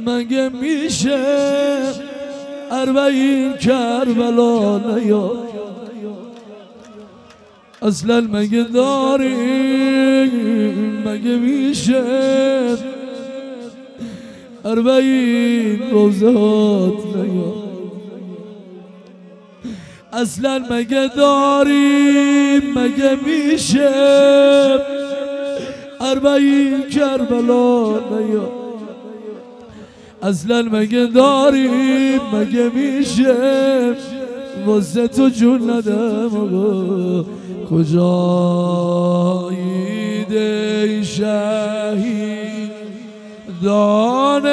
مگه میشه اربعین کربلا نیاد؟ اصلا مگه داریم؟ مگه میشه اربعین روزات نیاد؟ اصلا مگه داریم؟ مگه میشه اربعین کربلا نیاد؟ اصلا مگه داریم؟ مگه میشه واسه تو جون ندم؟ آقا کجایید ای شهیدان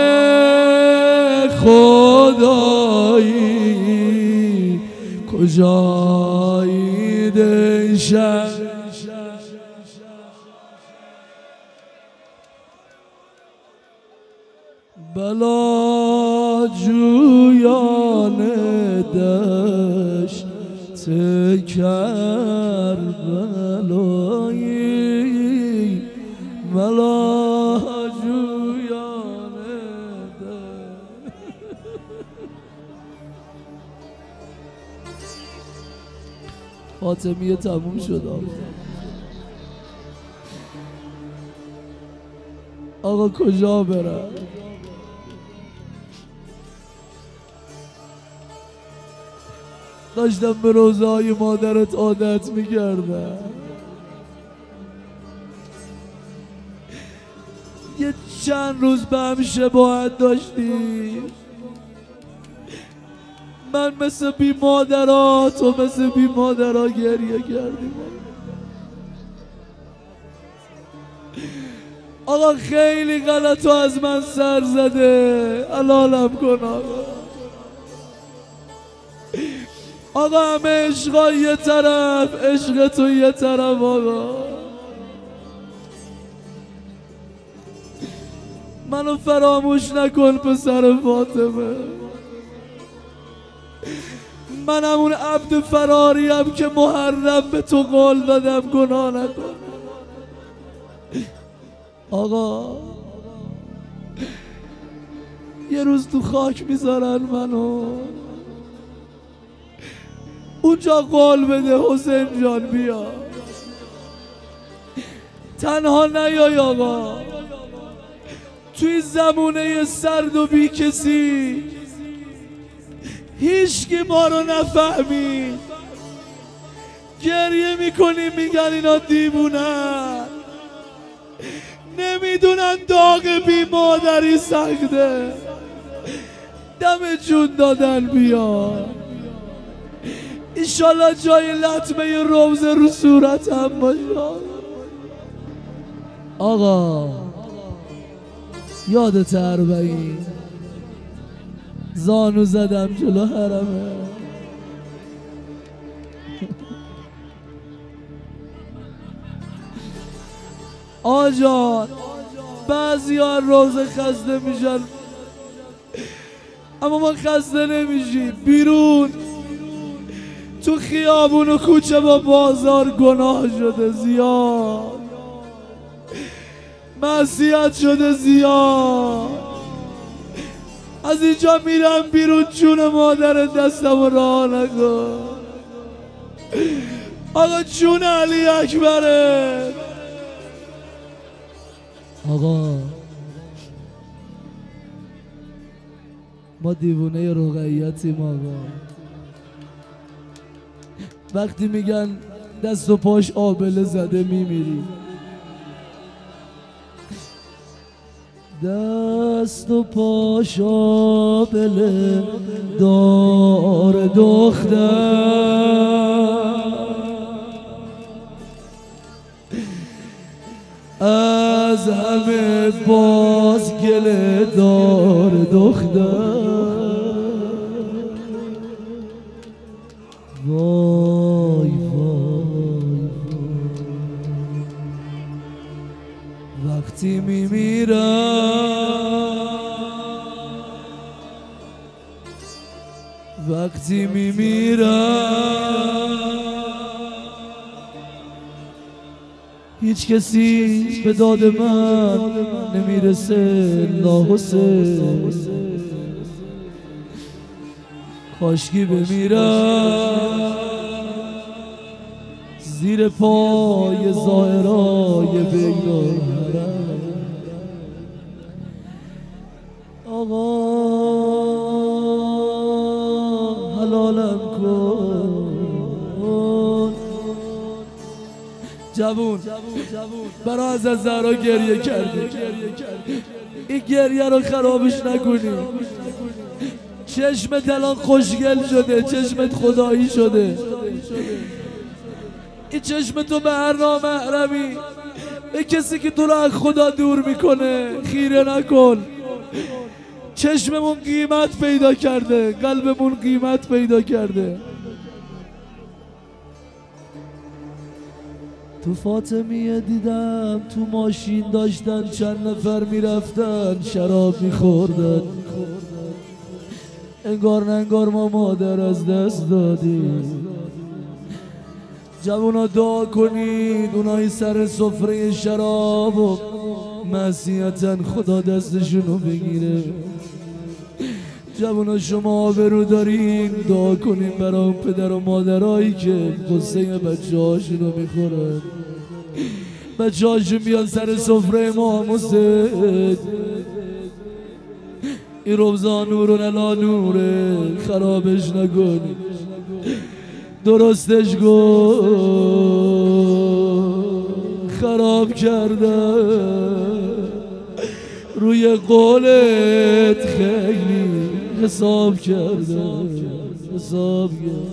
خدایی؟ کجایید ای شهیدان؟ بلا جویان دشت کربلایی، بلا جویان دشت. فاطمیه تموم شد. آقا کجا برم؟ داشتم به روزهای مادرت عادت میکردم. یه چند روز به هم شباهت داشتیم. من مثل بی مادرها، تو مثل بی مادرها گریه کردیم. آقا خیلی غلط از من سر زده، حلالم کن آقا. همه عشقا یه طرف، عشق تو یه طرف. آقا منو فراموش نکن پسر فاطمه. منم اون عبد فراریم که محرم به تو قول دادم، گناه نکن. آقا یه روز تو خاک میذارن منو، اونجا قول بده حسین جان بیا، تنها نیای آقا. توی زمونه سرد و بی کسی هیچکی ما رو نفهمید. گریه میکنیم میگن اینا دیوونن، نمیدونن داغ بی مادری سخته. دم جون دادن بیا، ایشالله جای لطمه روزه رو صورتم باشه. آقا یادت اربعین زانو زدم جلو حرمه. آجان بعضی ها روزه خسته میشن، اما ما خسته نمیشیم. بیرون تو خیابون و کوچه با بازار گناه شده زیاد، معصیت شده زیاد. از اینجا میرم بیرون، جون مادر دستم راه نکن. آقا جون علی اکبره. آقا ما دیوونه رقیتیم. آقا وقتی میگن دست و پاش آبله زده میمیری، دست و پاش آبله دار دختر، از همه باز گله دار دختر. وای وای وقتی میمیرم، وقتی میمیرم هیچ کسی به داد من نمیرسه الا حسین. کاشکی بمیرم زیر پای زائرای بیران حرم. آقا حلالم کن جوون برای از زهرا گریه کردی، این گریه رو خرابش نکنی. چشمت الان خوشگل شده، چشمت خدایی شده. این چشمتو به هر نامحرمی، به کسی که تو رو از خدا دور میکنه خیره نکن. چشممون قیمت پیدا کرده، قلبمون قیمت پیدا کرده. تو فاطمیه دیدم تو ماشین داشتن چند نفر میرفتن شراب میخوردن. انگار ننگار ما مادر از دست دادیم. جوونا دعا کنید اونای سر سفره شراب و معصیتن خدا دستشونو بگیره. جوونا شما آبرو دارین، دعا کنین برای اون پدر و مادرایی که قصه بچه هاشونو میخورن. بچه هاشون بیان سر سفره ما حسین. این روزا نورون الا نوره، خرابش نکنی، درستش کن. خراب کرده روی قولت خیلی حساب کرده، حساب کرده.